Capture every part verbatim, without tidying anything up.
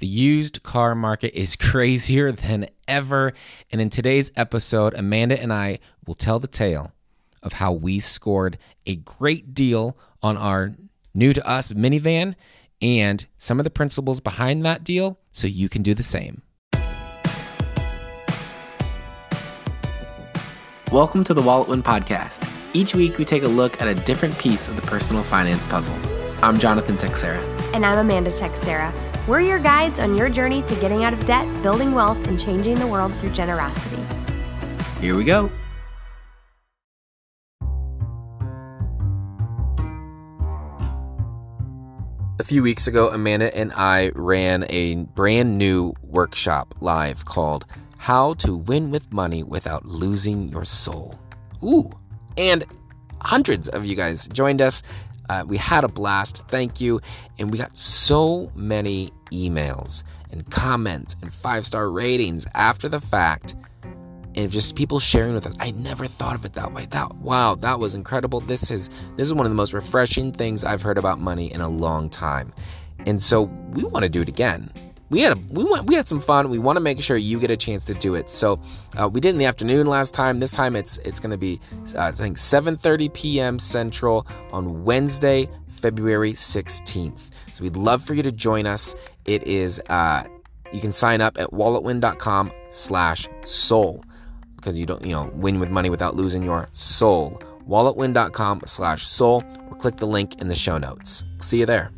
The used car market is crazier than ever. And in today's episode, Amanda and I will tell the tale of how we scored a great deal on our new to us minivan and some of the principles behind that deal so you can do the same. Welcome to the Wallet Win Podcast. Each week we take a look at a different piece of the personal finance puzzle. I'm Jonathan Texera. And I'm Amanda Texera. We're your guides on your journey to getting out of debt, building wealth, and changing the world through generosity. Here we go. A few weeks ago, Amanda and I ran a brand new workshop live called How to Win with Money Without Losing Your Soul. Ooh, and hundreds of you guys joined us. Uh, we had a blast. Thank you. And we got so many emails and comments and five-star ratings after the fact. And just people sharing with us. I never thought of it that way. That wow, that was incredible. This is this is one of the most refreshing things I've heard about money in a long time. And so we want to do it again. We had a, we want we had some fun. We want to make sure you get a chance to do it. So uh, we did in the afternoon last time. This time it's it's going to be uh, I think seven thirty p.m. Central on Wednesday, February sixteenth. So we'd love for you to join us. It is uh, you can sign up at walletwin.com slash soul because you don't you know win with money without losing your soul. walletwin.com slash soul or click the link in the show notes. See you there.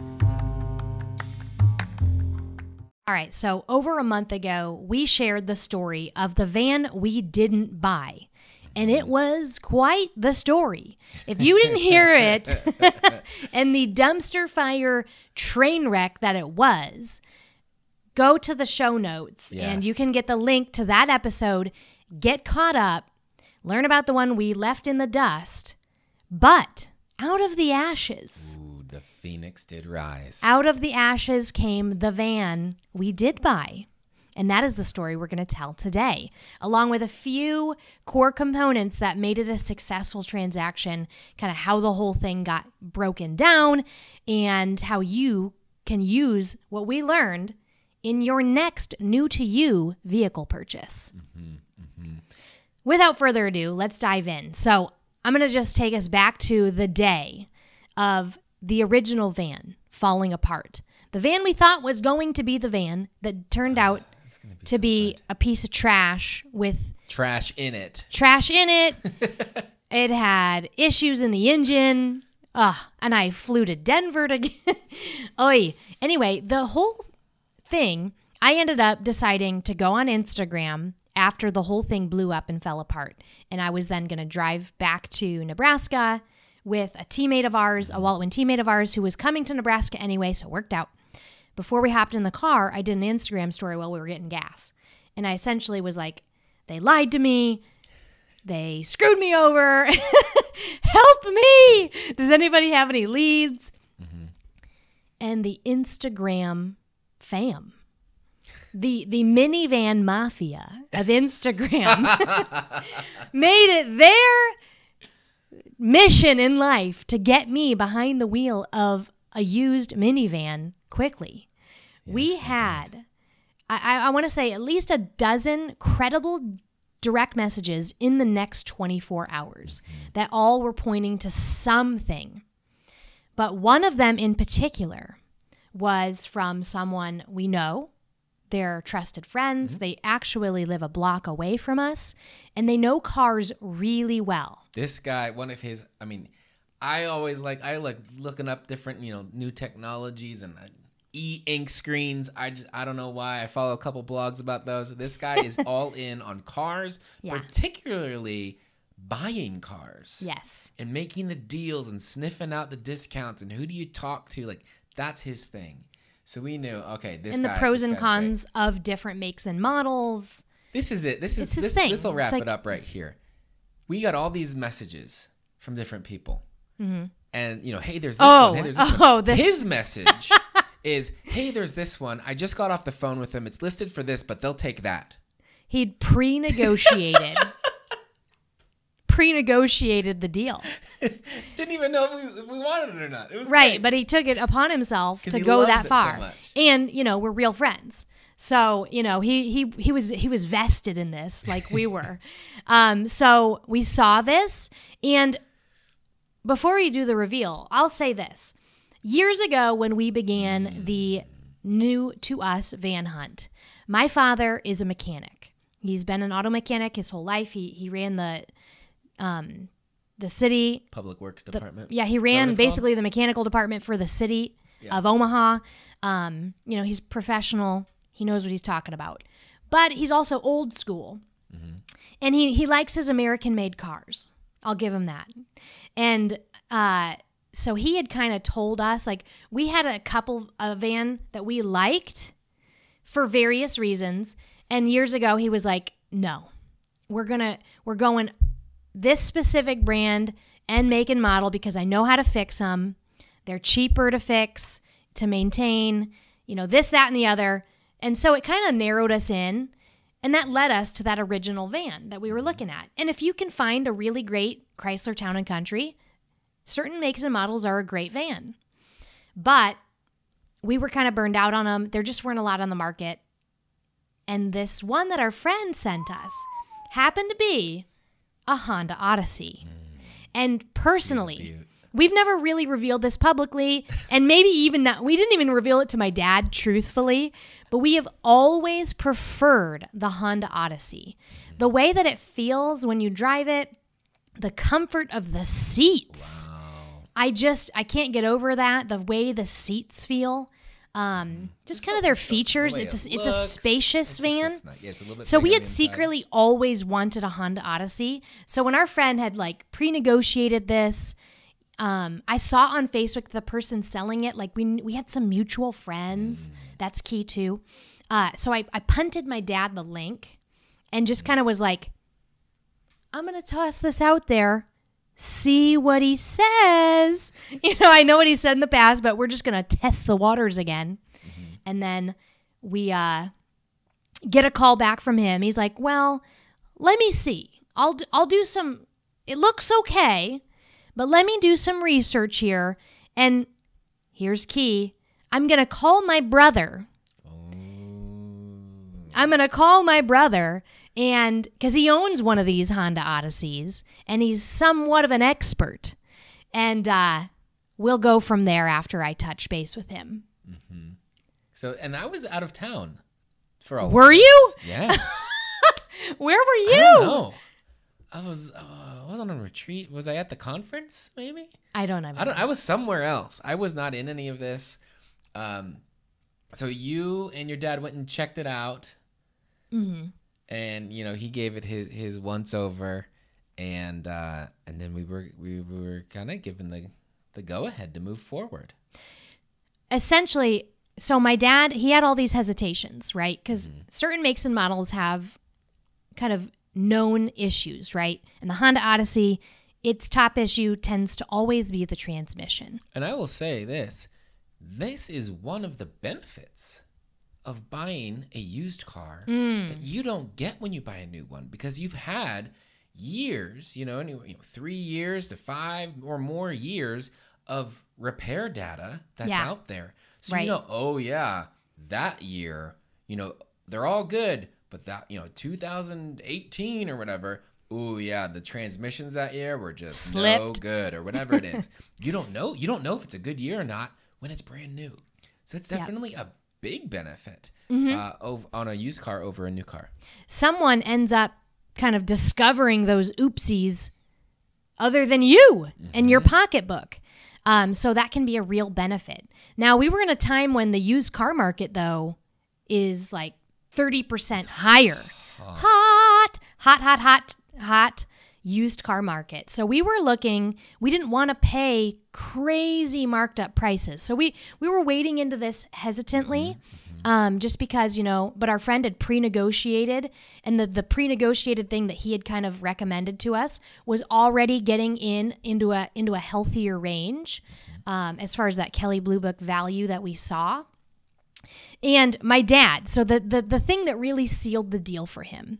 All right, so over a month ago, we shared the story of the van we didn't buy, and it was quite the story. If you didn't hear it and the dumpster fire train wreck that it was, go to the show notes, yes. and you can get the link to that episode, get caught up, learn about the one we left in the dust, but out of the ashes... Ooh, the phoenix did rise. Out of the ashes came the van we did buy. And that is the story we're going to tell today, along with a few core components that made it a successful transaction, kind of how the whole thing got broken down, and how you can use what we learned in your next new-to-you vehicle purchase. Mm-hmm, mm-hmm. Without further ado, let's dive in. So I'm going to just take us back to the day of the original van falling apart. The van we thought was going to be the van that turned out be to so be good. a piece of trash with... Trash in it. Trash in it. It had issues in the engine. Ugh, and I flew to Denver to... Oy. Anyway, the whole thing, I ended up deciding to go on Instagram after the whole thing blew up and fell apart. And I was then going to drive back to Nebraska with a teammate of ours, a Wallet Win teammate of ours who was coming to Nebraska anyway, so it worked out. Before we hopped in the car, I did an Instagram story while we were getting gas. And I essentially was like, they lied to me. They screwed me over. Help me. Does anybody have any leads? Mm-hmm. And the Instagram fam, the, the minivan mafia of Instagram made it their mission in life to get me behind the wheel of a used minivan quickly. Yes, we had, I, I want to say, at least a dozen credible direct messages in the next twenty-four hours mm-hmm. that all were pointing to something. But one of them in particular was from someone we know. They're trusted friends. Mm-hmm. They actually live a block away from us, and they know cars really well. This guy, one of his, I mean, I always like, I like looking up different, you know, new technologies and uh, e-ink screens. I just, I don't know why. I follow a couple blogs about those. This guy is all in on cars, yeah. particularly buying cars. Yes. And making the deals and sniffing out the discounts and who do you talk to? Like, that's his thing. So we knew, okay, this and guy, the pros and cons great. of different makes and models. This is it. This is it's his this. thing. This will wrap like, it up right here. We got all these messages from different people, mm-hmm. and you know, hey, there's this oh, one. Hey, there's this oh, one. This... His message is, hey, there's this one. I just got off the phone with them. It's listed for this, but they'll take that. He'd pre-negotiated. pre-negotiated the deal. Didn't even know if we, if we wanted it or not. It was Right, great. but he took it upon himself to he go loves that it so far. much. And, you know, we're real friends. So, you know, he he he was he was vested in this like we were. um, so we saw this, and before we do the reveal, I'll say this. Years ago when we began the new to us van hunt, my father is a mechanic. He's been an auto mechanic his whole life. He he ran the um the city Public Works the- Department. yeah, he Is that ran what it's basically the mechanical department for the city Yeah. of Omaha. Um, you know, he's professional. He knows what he's talking about. But he's also old school. Mm-hmm. And he, he likes his American-made cars. I'll give him that. And uh, so he had kind of told us, like, we had a couple, a van that we liked for various reasons. And years ago, he was like, no, we're going to, we're going this specific brand and make and model because I know how to fix them. They're cheaper to fix, to maintain, you know, this, that, and the other. And so it kind of narrowed us in, and that led us to that original van that we were looking at. And if you can find a really great Chrysler Town and Country, certain makes and models are a great van. But we were kind of burned out on them. There just weren't a lot on the market. And this one that our friend sent us happened to be a Honda Odyssey. And personally, we've never really revealed this publicly, and maybe even not, we didn't even reveal it to my dad, truthfully, but we have always preferred the Honda Odyssey. The way that it feels when you drive it, the comfort of the seats. Wow. I just, I can't get over that, the way the seats feel. Um, just kind of their features. The way It's a, it it's a looks, spacious it just van. looks nice. Yeah, it's a little bit So we bigger had on the inside. secretly always wanted a Honda Odyssey. So when our friend had like pre-negotiated this, um, I saw on Facebook the person selling it. Like we we had some mutual friends. Mm. That's key too. Uh, so I, I punted my dad the link and just kind of was like, I'm going to toss this out there. See what he says. You know, I know what he said in the past, but we're just going to test the waters again. Mm-hmm. And then we uh, get a call back from him. He's like, well, let me see. I'll, d- I'll do some, it looks okay, but let me do some research here. And here's key. I'm going to call my brother. I'm going to call my brother. And because he owns one of these Honda Odysseys and he's somewhat of an expert. And uh, we'll go from there after I touch base with him. Mm-hmm. So, and I was out of town for all. Were of this. you? Yes. Where were you? I don't know. I was. Uh, I was on a retreat. Was I at the conference? Maybe. I don't know. I don't. I was somewhere else. I was not in any of this. Um. So you and your dad went and checked it out. Mm-hmm. And you know he gave it his his once over, and uh, and then we were we were kind of given the the go ahead to move forward. Essentially, so my dad, he had all these hesitations, right? Because mm-hmm. certain makes and models have kind of known issues, right? And the Honda Odyssey, its top issue tends to always be the transmission. And I will say this: this is one of the benefits of buying a used car mm. that you don't get when you buy a new one, because you've had years, you know, anyway, you know, three years to five or more years of repair data that's yeah. out there. So right. you know, oh yeah, that year, you know, they're all good, but that, you know, two thousand eighteen or whatever, oh yeah, the transmissions that year were just Slipped. no good or whatever it is. You don't know. You don't know if it's a good year or not when it's brand new. So it's definitely yep. a big benefit mm-hmm. uh, ov- on a used car over a new car. Someone ends up kind of discovering those oopsies other than you mm-hmm. and your pocketbook. Um, so that can be a real benefit. Now, we were in a time when the used car market, though, is like thirty percent higher. Hot. hot, hot, hot, hot, hot used car market. So we were looking, we didn't want to pay crazy marked up prices. So we, we were wading into this hesitantly mm-hmm. um, just because, you know, but our friend had pre-negotiated, and the, the pre-negotiated thing that he had kind of recommended to us was already getting in into a, into a healthier range um, as far as that Kelley Blue Book value that we saw. And my dad, so the, the, the thing that really sealed the deal for him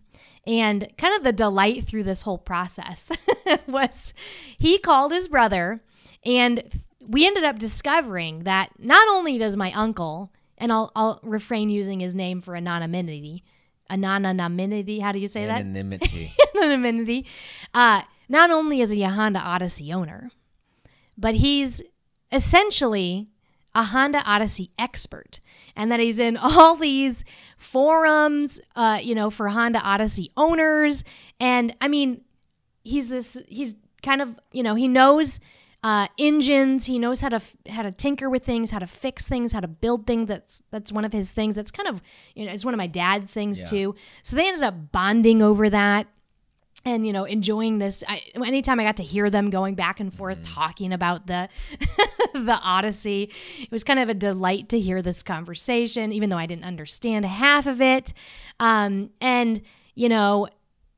And kind of the delight through this whole process was he called his brother, and we ended up discovering that not only does my uncle, and I'll, I'll refrain using his name for anonymity, anonymity, how do you say Anonymity. that? Anonymity. Uh, not only is he a Honda Odyssey owner, but he's essentially a Honda Odyssey expert, and that he's in all these forums, uh, you know, for Honda Odyssey owners. And I mean, he's this, he's kind of, you know, he knows uh, engines. He knows how to how to tinker with things, how to fix things, how to build things. That's that's one of his things. That's kind of, you know, it's one of my dad's things Yeah. too. So they ended up bonding over that. And, you know, enjoying this. I, anytime I got to hear them going back and forth mm. talking about the the Odyssey, it was kind of a delight to hear this conversation, even though I didn't understand half of it. Um, and, you know,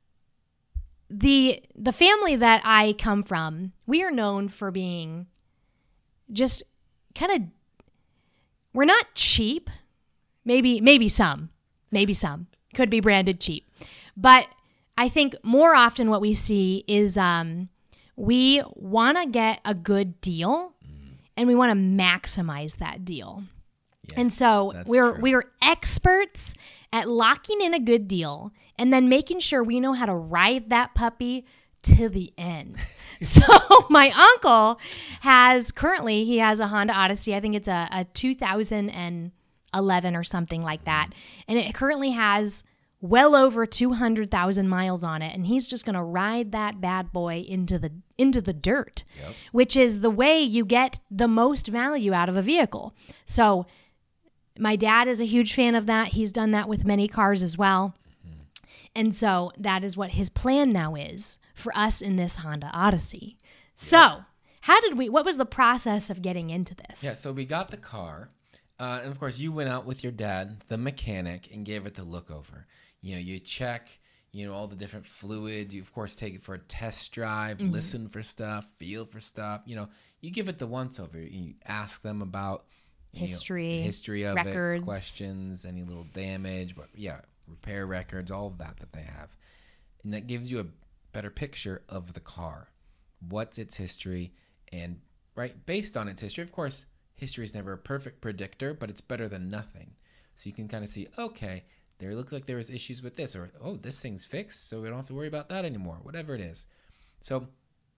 the the family that I come from, we are known for being just kind of, we're not cheap. Maybe, maybe some, maybe some could be branded cheap, but I think more often what we see is um, we want to get a good deal, mm. and we want to maximize that deal. Yeah, and so we're true. we're experts at locking in a good deal and then making sure we know how to ride that puppy to the end. So my uncle has currently, he has a Honda Odyssey. I think it's a, a two thousand eleven or something like that. And it currently has well over two hundred thousand miles on it, and he's just going to ride that bad boy into the into the dirt, yep. which is the way you get the most value out of a vehicle. So my dad is a huge fan of that. He's done that with many cars as well. Mm-hmm. And so that is what his plan now is for us in this Honda Odyssey. Yep. So how did we, what was the process of getting into this? Yeah, so we got the car, uh, and of course you went out with your dad, the mechanic, and gave it the look over. You know, you check, you know, all the different fluids. You, of course, take it for a test drive, mm-hmm. listen for stuff, feel for stuff. You know, you give it the once-over. You ask them about history, you know, history of records. it, questions, any little damage, but yeah, repair records, all of that that they have. And that gives you a better picture of the car. What's its history? And, right, based on its history, of course, history is never a perfect predictor, but it's better than nothing. So you can kind of see, okay, there looked like there was issues with this, or, oh, this thing's fixed, so we don't have to worry about that anymore, whatever it is. So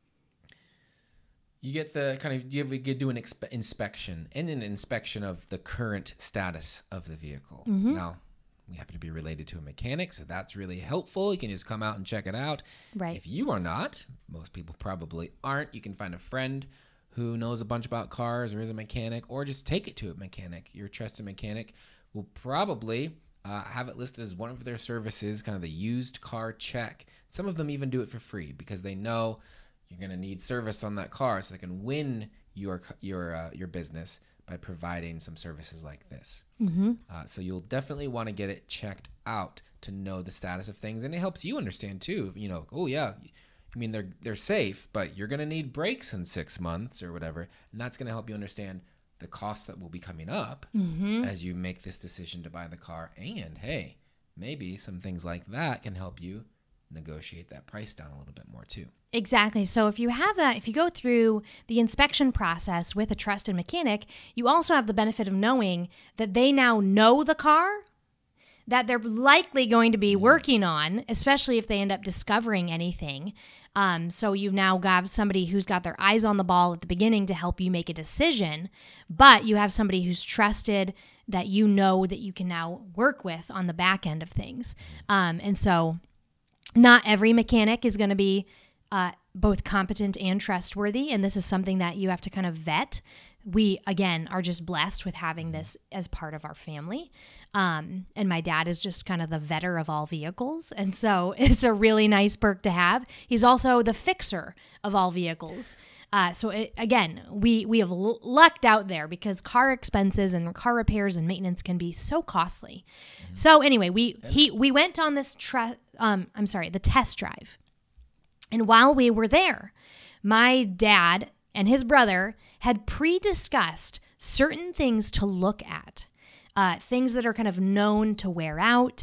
you get the kind of, you do an expe- inspection and an inspection of the current status of the vehicle. Mm-hmm. Now, we happen to be related to a mechanic, so that's really helpful. You can just come out and check it out. Right. If you are not, most people probably aren't, you can find a friend who knows a bunch about cars or is a mechanic, or just take it to a mechanic. Your trusted mechanic will probably Uh, have it listed as one of their services, kind of the used car check. Some of them even do it for free because they know you're going to need service on that car, so they can win your your uh, your business by providing some services like this. Mm-hmm. Uh, so you'll definitely want to get it checked out to know the status of things, and it helps you understand too. You know, oh yeah, I mean they're they're safe, but you're going to need brakes in six months or whatever, and that's going to help you understand the costs that will be coming up mm-hmm. as you make this decision to buy the car. And hey, maybe some things like that can help you negotiate that price down a little bit more too. Exactly. So if you have that, if you go through the inspection process with a trusted mechanic, you also have the benefit of knowing that they now know the car that they're likely going to be working on, especially if they end up discovering anything. Um, so you've now got somebody who's got their eyes on the ball at the beginning to help you make a decision, but you have somebody who's trusted that you know that you can now work with on the back end of things. Um, and so not every mechanic is going to be uh, both competent and trustworthy, and this is something that you have to kind of vet. We, again, are just blessed with having this as part of our family. Um, and my dad is just kind of the vetter of all vehicles. And so it's a really nice perk to have. He's also the fixer of all vehicles. Uh, so it, again, we, we have l- lucked out there because car expenses and car repairs and maintenance can be so costly. Mm-hmm. So anyway, we, he, we went on this, tra- um, I'm sorry, the test drive. And while we were there, my dad and his brother had pre-discussed certain things to look at, uh, things that are kind of known to wear out,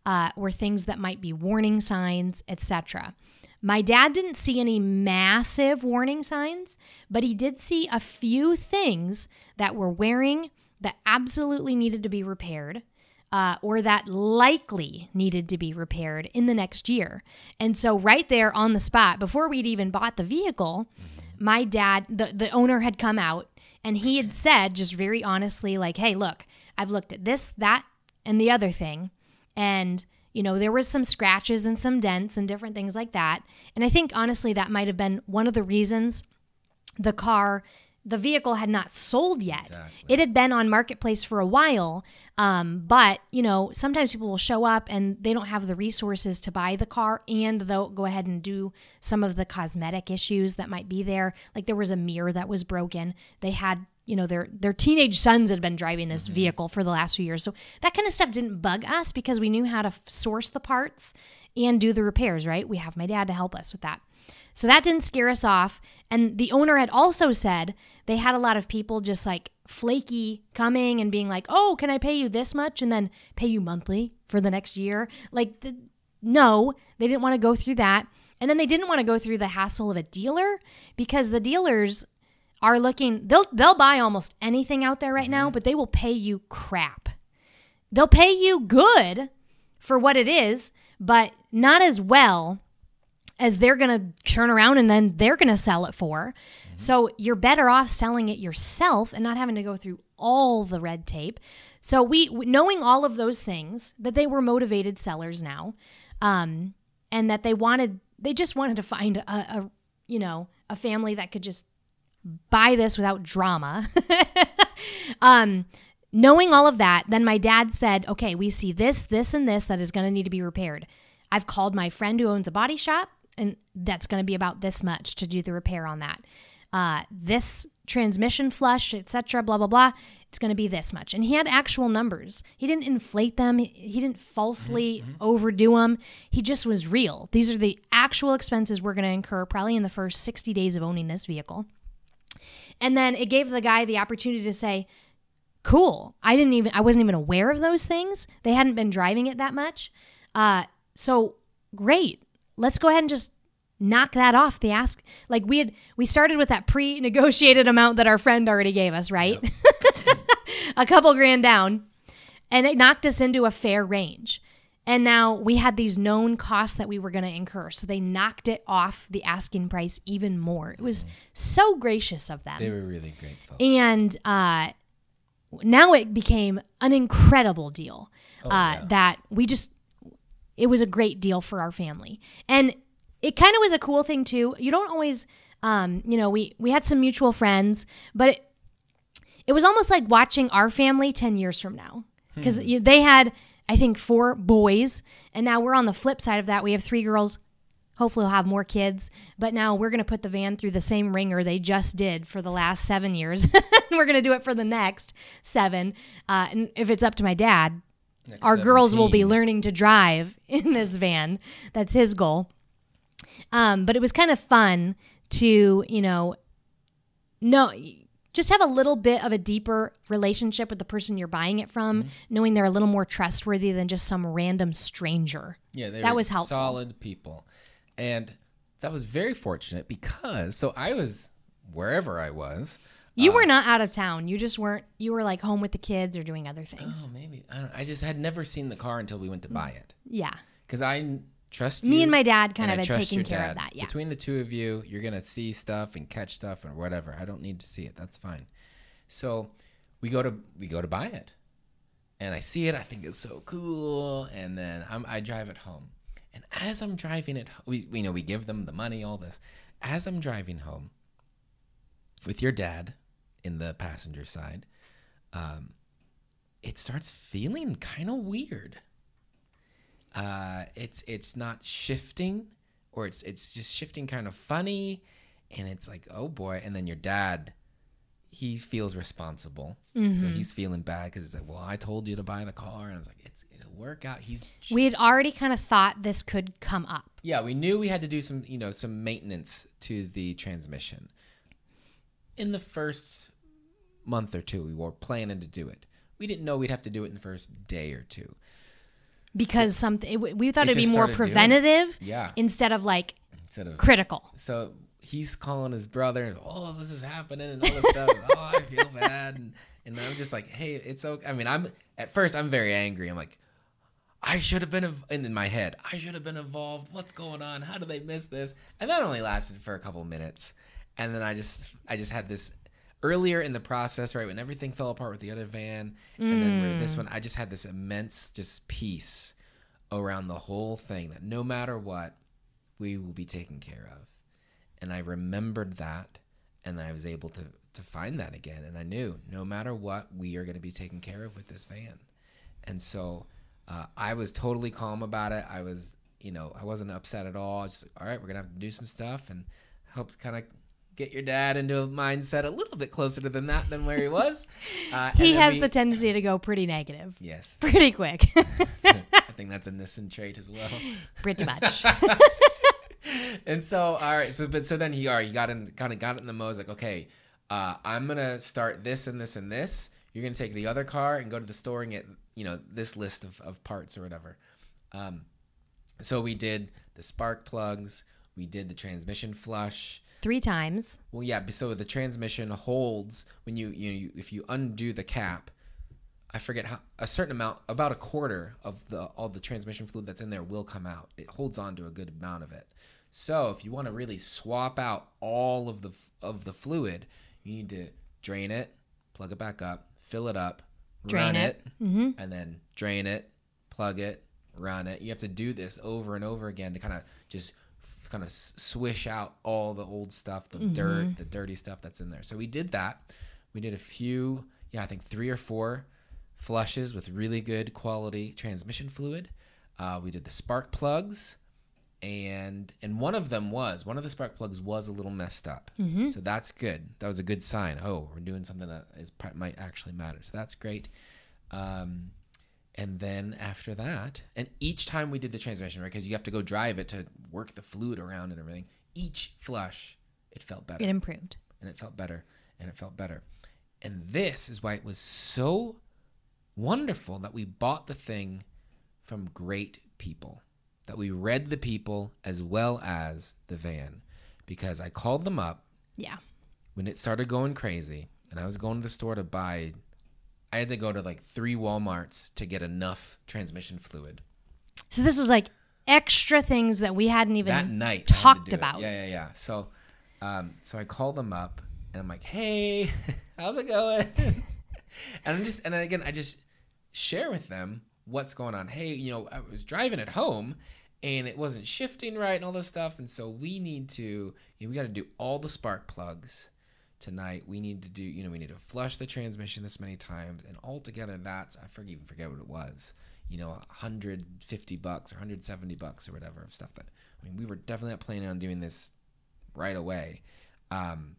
uh, or things that might be warning signs, et cetera. My dad didn't see any massive warning signs, but he did see a few things that were wearing that absolutely needed to be repaired, uh, or that likely needed to be repaired in the next year. And so right there on the spot, before we'd even bought the vehicle, my dad, the, the owner had come out and he had said just very honestly, like, hey, look, I've looked at this, that, and the other thing. And, you know, there was some scratches and some dents and different things like that. And I think, honestly, that might have been one of the reasons the car, the vehicle had not sold yet. Exactly. It had been on Marketplace for a while, um, but, you know, sometimes people will show up and they don't have the resources to buy the car, and they'll go ahead and do some of the cosmetic issues that might be there. Like there was a mirror that was broken. They had, you know, their their teenage sons had been driving this mm-hmm. vehicle for the last few years. So that kind of stuff didn't bug us because we knew how to source the parts and do the repairs, right? We have my dad to help us with that. So that didn't scare us off. And the owner had also said they had a lot of people just like flaky coming and being like, oh, can I pay you this much and then pay you monthly for the next year? Like, the, no, they didn't want to go through that. And then they didn't want to go through the hassle of a dealer because the dealers are looking, they'll they'll buy almost anything out there right now, but they will pay you crap. They'll pay you good for what it is, but not as well as they're going to turn around and then they're going to sell it for. Mm-hmm. So you're better off selling it yourself and not having to go through all the red tape. So we, knowing all of those things, that they were motivated sellers now, um, and that they wanted, they just wanted to find a, a, you know, a family that could just buy this without drama. um, knowing all of that, then my dad said, okay, we see this, this, and this that is going to need to be repaired. I've called my friend who owns a body shop, and that's going to be about this much to do the repair on that. Uh, this transmission flush, et cetera, blah, blah, blah, it's going to be this much. And he had actual numbers. He didn't inflate them. He didn't falsely mm-hmm. overdo them. He just was real. These are the actual expenses we're going to incur probably in the first sixty days of owning this vehicle. And then it gave the guy the opportunity to say, cool, I didn't even, I wasn't even aware of those things. They hadn't been driving it that much. Uh, so great. Let's go ahead and just knock that off the ask. Like we had, we started with that pre-negotiated amount that our friend already gave us, right? Yep. A couple grand down, and it knocked us into a fair range. And now we had these known costs that we were going to incur. So they knocked it off the asking price even more. It was mm-hmm. so gracious of them. They were really great folks. And uh, now it became an incredible deal oh, uh, yeah. that we just, it was a great deal for our family. And it kind of was a cool thing too. You don't always, um, you know, we, we had some mutual friends, but it, it was almost like watching our family ten years from now. Because hmm. they had, I think, four boys, and now we're on the flip side of that. We have three girls. Hopefully we'll have more kids, but now we're going to put the van through the same ringer they just did for the last seven years. We're going to do it for the next seven. Uh, and if it's up to my dad, Next our seventeen. Girls will be learning to drive in this van. That's his goal. Um, but it was kind of fun to, you know, know, just have a little bit of a deeper relationship with the person you're buying it from, mm-hmm. knowing they're a little more trustworthy than just some random stranger. Yeah, they that were was helpful. Solid people. And that was very fortunate because, so I was wherever I was. You uh, were not out of town. You just weren't, you were like home with the kids or doing other things. Oh, maybe. I, don't, I just had never seen the car until we went to buy it. Yeah. Because I trust Me you. and my dad kind of had had taken care dad. of that. Yeah. Between the two of you, you're going to see stuff and catch stuff or whatever. I don't need to see it. That's fine. So we go to we go to buy it. And I see it. I think it's so cool. And then I'm, I drive it home. And as I'm driving it, we, we you know we give them the money, all this. As I'm driving home with your dad in the passenger side, um, it starts feeling kind of weird. Uh, it's it's not shifting, or it's it's just shifting kind of funny, and it's like, oh boy. And then your dad, he feels responsible, mm-hmm. so he's feeling bad because he's like, well, I told you to buy the car, and I was like, it's it'll work out. He's we had already kind of thought this could come up. Yeah, we knew we had to do some you know some maintenance to the transmission. In the first month or two, we were planning to do it. We didn't know we'd have to do it in the first day or two. because So- something it, we thought It it'd be just more started doing it. preventative Yeah. instead of like Instead of critical. So he's calling his brother. Oh, this is happening and all this stuff. Oh, I feel bad. And, and I'm just like, hey, it's okay. I mean, I'm at first I'm very angry. I'm like, I should have been, inv- and in my head, I should have been involved. What's going on? How did they miss this? And that only lasted for a couple minutes. And then I just, I just had this earlier in the process, right, when everything fell apart with the other van. And then with this one, I just had this immense just peace around the whole thing that no matter what, we will be taken care of. And I remembered that, and I was able to, to find that again. And I knew no matter what, we are going to be taken care of with this van. And so uh, I was totally calm about it. I was, you know, I wasn't upset at all. I was just like, all right, we're going to have to do some stuff and help kind of get your dad into a mindset a little bit closer to than that than where he was. Uh, He and then has we- the tendency to go pretty negative. Yes. Pretty quick. I think that's a Nissan trait as well. Pretty much. And so, all right, but, but so then he, all right, he got in, kind of got it in the mode. Like, okay, uh, I'm gonna start this and this and this. You're gonna take the other car and go to the store and get, you know, this list of, of parts or whatever. Um, so we did the spark plugs. We did the transmission flush. Three times. Well, yeah. So the transmission holds when you, you, you if you undo the cap. I forget how a certain amount, about a quarter of the all the transmission fluid that's in there will come out. It holds on to a good amount of it. So if you want to really swap out all of the of the fluid, you need to drain it, plug it back up, fill it up, Drain run it. it, Mm-hmm. and then drain it, plug it, run it. You have to do this over and over again to kind of just kind of swish out all the old stuff, the Mm-hmm. dirt, the dirty stuff that's in there. So we did that. We did a few, yeah, I think three or four flushes with really good quality transmission fluid. Uh, we did the spark plugs, and and one of them was one of the spark plugs was a little messed up. Mm-hmm. So that's good. That was a good sign. Oh, we're doing something that is might actually matter. So that's great. Um, and then after that, and each time we did the transmission, right, because you have to go drive it to work the fluid around and everything. Each flush, it felt better. It improved. and it felt better, and it felt better. And this is why it was so wonderful that we bought the thing from great people, that we read the people as well as the van, because I called them up Yeah. when it started going crazy, and I was going to the store to buy. I had to go to like three Walmarts to get enough transmission fluid. So this was like extra things that we hadn't even That night I had to talked do it. about. Yeah, yeah, yeah. So, um, so I called them up and I'm like, "Hey, how's it going?" and I'm just, and again, I just share with them what's going on. Hey, you know, I was driving at home and it wasn't shifting right and all this stuff, and so we need to, you know, we got to do all the spark plugs tonight. We need to do, you know, we need to flush the transmission this many times, and altogether, that's I forget even forget what it was. You know, one hundred fifty bucks or one hundred seventy bucks or whatever of stuff that, I mean, we were definitely not planning on doing this right away. Um,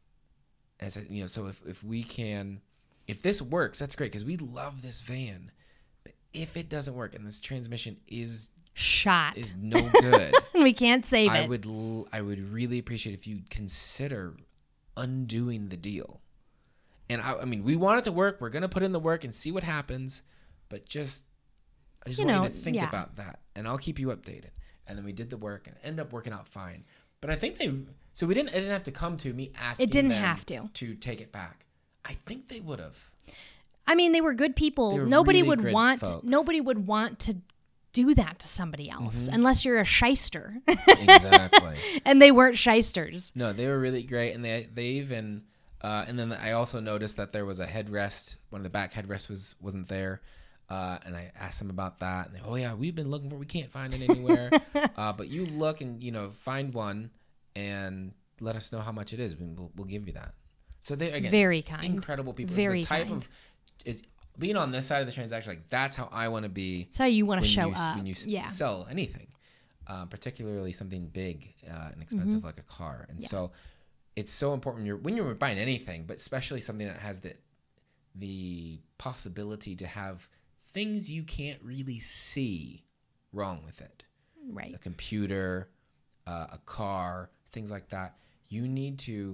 as a, you know, so if, if we can, if this works, that's great, because we love this van. But if it doesn't work and this transmission is Shot. is no good, we can't save I it. would l- I would really appreciate if you'd consider undoing the deal. And I, I mean, we want it to work. We're gonna put in the work and see what happens. But just I just You want know, you to think yeah. about that, and I'll keep you updated. And then we did the work, and it ended up working out fine. But I think they so we didn't it didn't have to come to me asking. It didn't them have to. to take it back. I think they would have. I mean, they were good people. They were Nobody really would good want folks. nobody would want to do that to somebody else Mm-hmm. unless you're a shyster. Exactly. And they weren't shysters. No, they were really great, and they they even uh, and then I also noticed that there was a headrest. One of the back headrests was wasn't there, uh, and I asked them about that. And they, oh yeah, we've been looking for, it. We can't find it anywhere. uh, but you look and you know find one and let us know how much it is. We'll we'll give you that. So they again Very kind. incredible people. Very it's the type kind. of it, being on this side of the transaction. Like that's how I want to be. That's how you want to when show you, up. when you s- yeah. sell anything, uh, particularly something big uh, and expensive like a car. And Mm-hmm. Yeah. so it's so important when you're, when you're buying anything, but especially something that has the, the possibility to have things you can't really see wrong with it. Right. A computer, uh, a car, things like that. You need to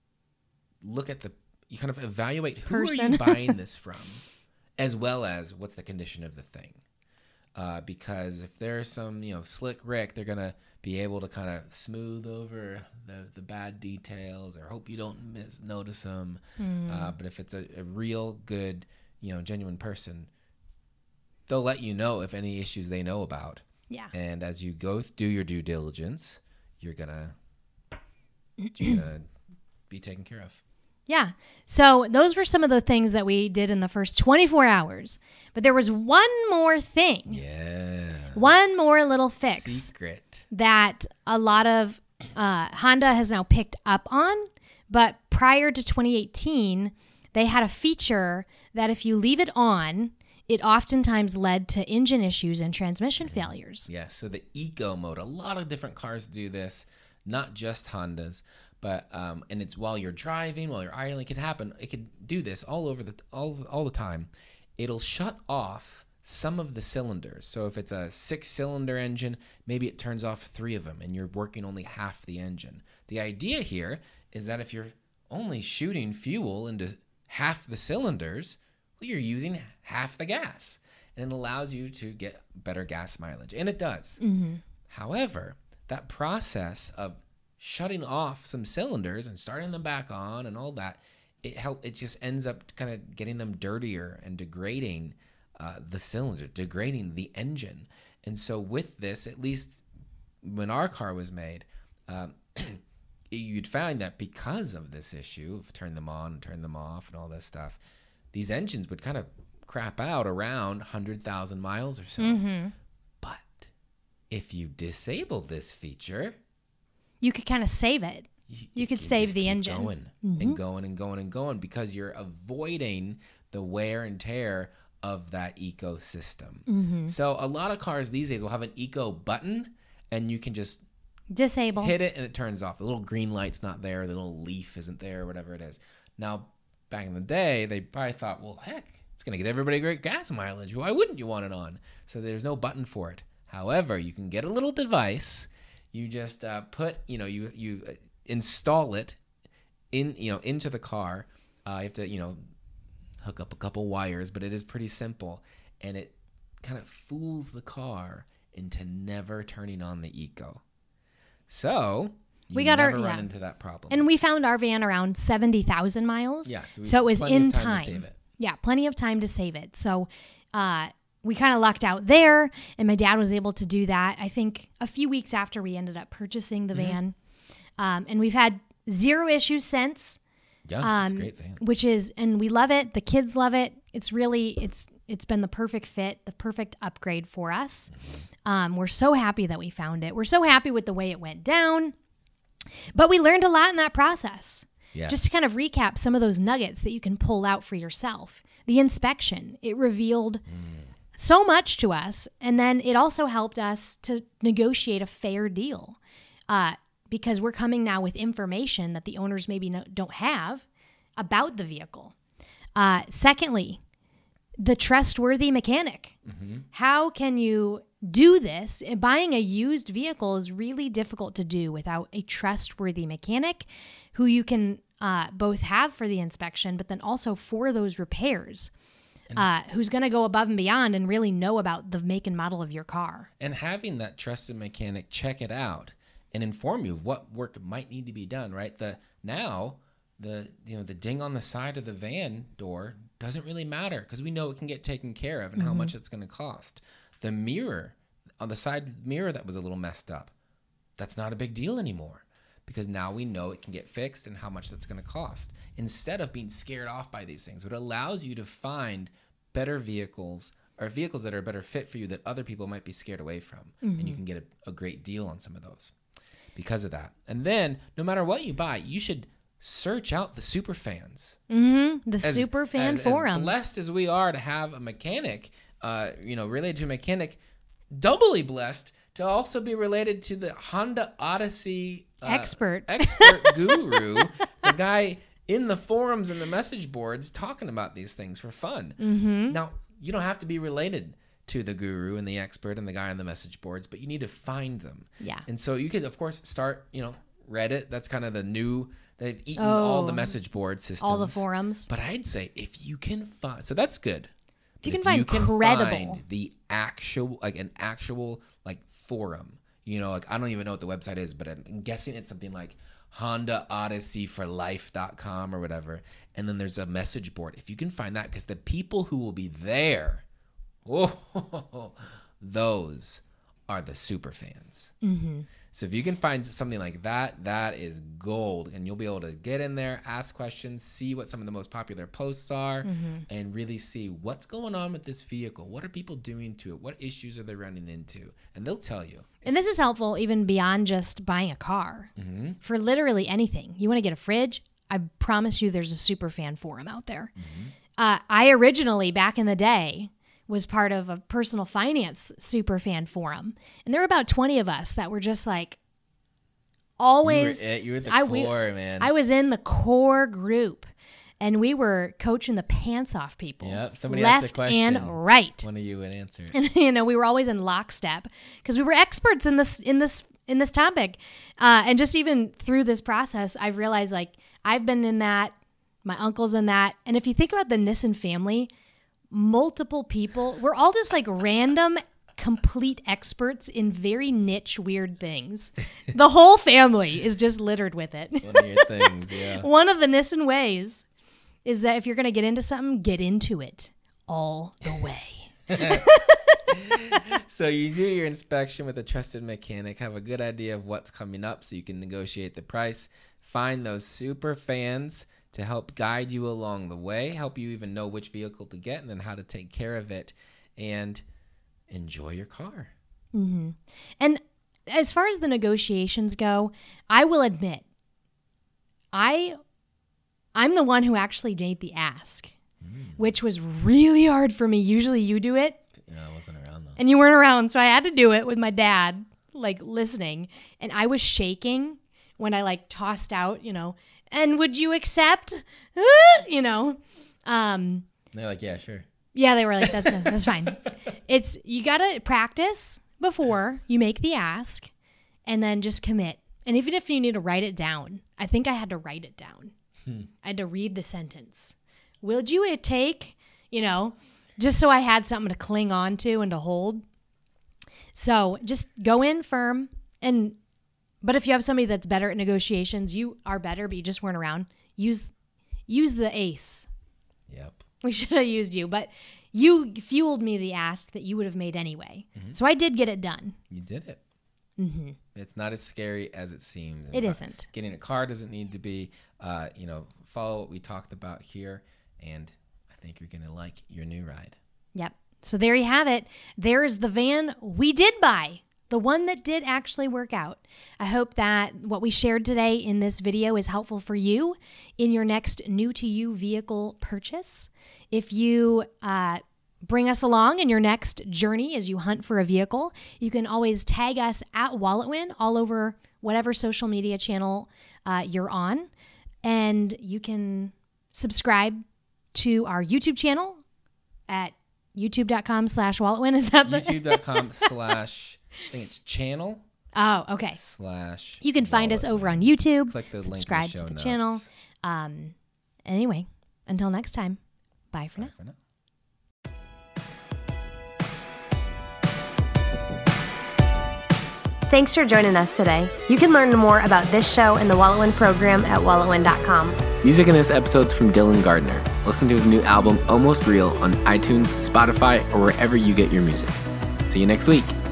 look at the, you kind of evaluate who are Person. you buying this from, as well as what's the condition of the thing. uh, because if there's some, you know, slick Rick, they're going to be able to kind of smooth over the, the bad details or hope you don't miss, notice them. Mm. Uh, but if it's a, a real good, you know, genuine person, they'll let you know if any issues they know about. Yeah. And as you go th- do your due diligence, you're going to you're gonna be taken care of. Yeah. So those were some of the things that we did in the first twenty-four hours. But there was one more thing. Yeah. One more little fix. Secret. That a lot of uh, Honda has now picked up on. But prior to twenty eighteen, they had a feature that if you leave it on, it oftentimes led to engine issues and transmission failures. Yeah. So the eco mode, a lot of different cars do this, not just Hondas. But um, and it's while you're driving, while you're idling, it could happen. It could do this all over the all all the time. It'll shut off some of the cylinders. So if it's a six-cylinder engine, maybe it turns off three of them, and you're working only half the engine. The idea here is that if you're only shooting fuel into half the cylinders, well, you're using half the gas, and it allows you to get better gas mileage, and it does. Mm-hmm. However, that process of shutting off some cylinders and starting them back on and all that, it help. It just ends up kind of getting them dirtier and degrading uh, the cylinder, degrading the engine. And so with this, at least when our car was made, um, you'd find that because of this issue of turn them on and turn them off and all this stuff, these engines would kind of crap out around one hundred thousand miles or so. Mm-hmm. But if you disable this feature, you could kind of save it. You, you could save the engine. Going mm-hmm. and going and going and going because you're avoiding the wear and tear of that ecosystem. Mm-hmm. So a lot of cars these days will have an eco button, and you can just disable, hit it, and it turns off. The little green light's not there. The little leaf isn't there, whatever it is. Now, back in the day, they probably thought, well, heck, it's going to get everybody great gas mileage. Why wouldn't you want it on? So there's no button for it. However, you can get a little device. You just uh, put, you know, you you install it in, you know, into the car. Uh, you have to, you know, hook up a couple wires, but it is pretty simple, and it kind of fools the car into never turning on the eco. So you we got never our, run yeah. into that problem. And we found our van around seventy thousand miles. Yeah, so, so it was plenty in of time, time. to save it. Yeah, plenty of time to save it. So uh, we kind of lucked out there, and my dad was able to do that, I think, a few weeks after we ended up purchasing the mm-hmm. van. Um, and we've had zero issues since. Yeah, um, it's a great van. Which is, and we love it. The kids love it. It's really, it's it's been the perfect fit, the perfect upgrade for us. Mm-hmm. Um, we're so happy that we found it. We're so happy with the way it went down. But we learned a lot in that process. Yes. Just to kind of recap some of those nuggets that you can pull out for yourself. The inspection, it revealed mm. so much to us. And then it also helped us to negotiate a fair deal. Uh, because we're coming now with information that the owners maybe no, don't have about the vehicle. Uh, secondly, the trustworthy mechanic. Mm-hmm. How can you do this? Buying a used vehicle is really difficult to do without a trustworthy mechanic who you can uh, both have for the inspection, but then also for those repairs, uh, who's going to go above and beyond and really know about the make and model of your car. And having that trusted mechanic check it out and inform you of what work might need to be done, right? The now the you know the ding on the side of the van door doesn't really matter because we know it can get taken care of and mm-hmm. how much it's going to cost. The mirror on the side mirror that was a little messed up, that's not a big deal anymore because now we know it can get fixed and how much that's going to cost. Instead of being scared off by these things, it allows you to find better vehicles or vehicles that are a better fit for you that other people might be scared away from, mm-hmm. and you can get a, a great deal on some of those because of that. And then no matter what you buy, you should search out the super fans. Mm-hmm. The as, super fan as, forums. As blessed as we are to have a mechanic, uh, you know, related to a mechanic, doubly blessed to also be related to the Honda Odyssey uh, expert, expert guru, the guy in the forums and the message boards talking about these things for fun. Mm-hmm. Now, you don't have to be related to the guru and the expert and the guy on the message boards, but you need to find them. Yeah. And so you could, of course, start, you know, Reddit. That's kind of the new, they've eaten oh, all the message board systems. All the forums. But I'd say if you can find, so that's good. If you can find you can credible, find the actual, like an actual like forum, you know, like I don't even know what the website is, but I'm guessing it's something like Honda Odyssey for Life dot com or whatever. And then there's a message board. If you can find that, because the people who will be there, oh, those are the super fans. Mm-hmm. So if you can find something like that, that is gold. And you'll be able to get in there, ask questions, see what some of the most popular posts are, mm-hmm. and really see what's going on with this vehicle. What are people doing to it? What issues are they running into? And they'll tell you. And this is helpful even beyond just buying a car. Mm-hmm. For literally anything. You want to get a fridge? I promise you there's a superfan forum out there. Mm-hmm. Uh, I originally, back in the day, was part of a personal finance superfan forum. And there were about twenty of us that were just like, always. You were, you were the I, core, we, man. I was in the core group. And we were coaching the pants off people. Yep. Somebody left asked a question. and right. One of you would answer it. And, you know, we were always in lockstep because we were experts in this, in this, in this topic. Uh, and just even through this process, I've realized like I've been in that, my uncle's in that. And if you think about the Nissen family, multiple people, we're all just like random, complete experts in very niche, weird things. The whole family is just littered with it. One of your things, yeah. One of the Nissen ways is that if you're going to get into something, get into it all the way. So you do your inspection with a trusted mechanic, have a good idea of what's coming up so you can negotiate the price, find those super fans to help guide you along the way, help you even know which vehicle to get and then how to take care of it, and enjoy your car. Mm-hmm. And as far as the negotiations go, I will admit, I, I'm the one who actually made the ask, mm. which was really hard for me. Usually you do it. Yeah, I wasn't around though. And you weren't around, so I had to do it with my dad, like listening. And I was shaking when I like tossed out, you know, and would you accept, uh, you know? Um, and they're like, yeah, sure. Yeah, they were like, that's that's fine. It's, you got to practice before you make the ask and then just commit. And even if you need to write it down, I think I had to write it down. Hmm. I had to read the sentence. Would you take, you know, just so I had something to cling on to and to hold. So just go in firm. And but if you have somebody that's better at negotiations, you are better, but you just weren't around. Use use the ace. Yep. We should have used you, but you fueled me the ask that you would have made anyway. Mm-hmm. So I did get it done. You did it. Mm-hmm. It's not as scary as it seems. It isn't. Getting a car doesn't need to be, uh, you know, follow what we talked about here, and I think you're going to like your new ride. Yep. So there you have it. There's the van we did buy. The one that did actually work out. I hope that what we shared today in this video is helpful for you in your next new-to-you vehicle purchase. If you uh, bring us along in your next journey as you hunt for a vehicle, you can always tag us at WalletWin all over whatever social media channel uh, you're on. And you can subscribe to our YouTube channel at youtube.com slash WalletWin. Is that the... YouTube.com slash... I think it's channel. Oh, okay. Slash. You can find us over on YouTube. Click the subscribe link in the to the notes. channel. Um, anyway, until next time. Bye for Bye now. For now. Thanks for joining us today. You can learn more about this show and the WalletWin program at walletwin dot com. Music in this episode's from Dylan Gardner. Listen to his new album, Almost Real, on iTunes, Spotify, or wherever you get your music. See you next week.